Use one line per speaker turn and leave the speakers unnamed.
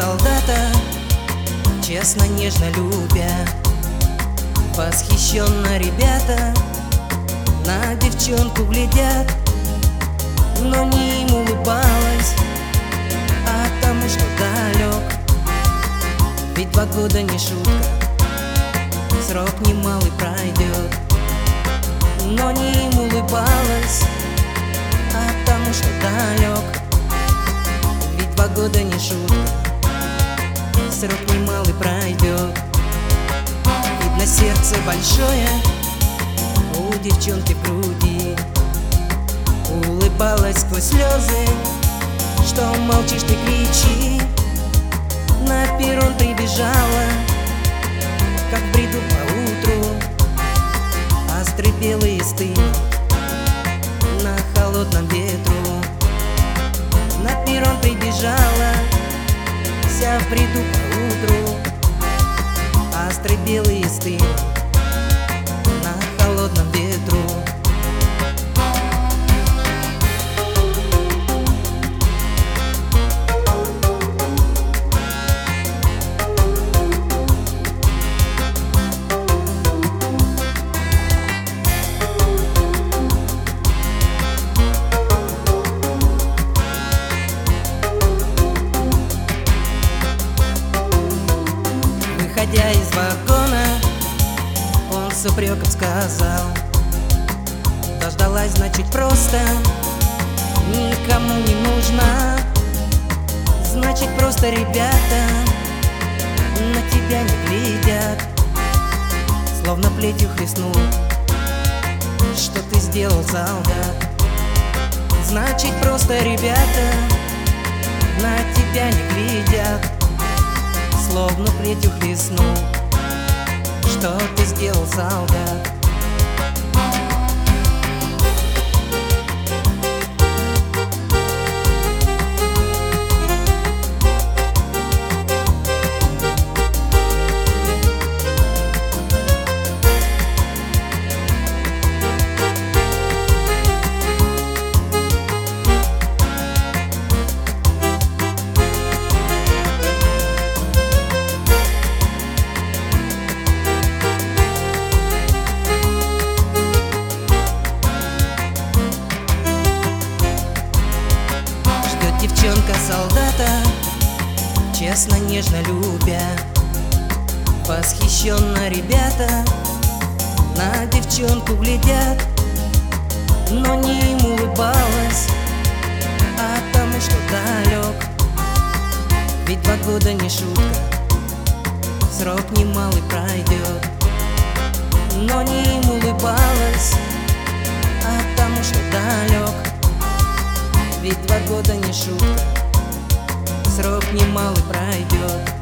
солдата, честно, нежно любя. Восхищенно ребята на девчонку глядят, но не им улыбалась, а тому, что далек. Ведь 2 года не шутка, срок немалый пройдет. Но не им улыбалась, а тому, что далек. Ведь 2 года не шутка, срок немалый пройдет. Видно, сердце большое у девчонки в груди, улыбалась сквозь слезы. Что молчишь, ты кричи. На перрон прибежала, как в бреду поутру. Астры белые стынут на холодном ветру. На перрон прибежала, вся в бреду поутру. Астры белые стынут на холодном ветру. Выходя из вагона, он с упреком сказал: дождалась, значит, просто никому не нужна. Значит, просто ребята на тебя не глядят, словно плетью хлестнул. Что ты сделал, солдат? Значит, просто ребята на тебя не глядят, словно плетью хлестнул. Что ты сделал, солдат? Девчонка солдата, честно, нежно любя. Восхищенно ребята на девчонку глядят, но не им улыбалась, а тому, что далек. Ведь 2 года не шутка, срок немалый пройдет. Но не им улыбалась, а тому, что далек. Ведь 2 года не шутка, срок немалый пройдет.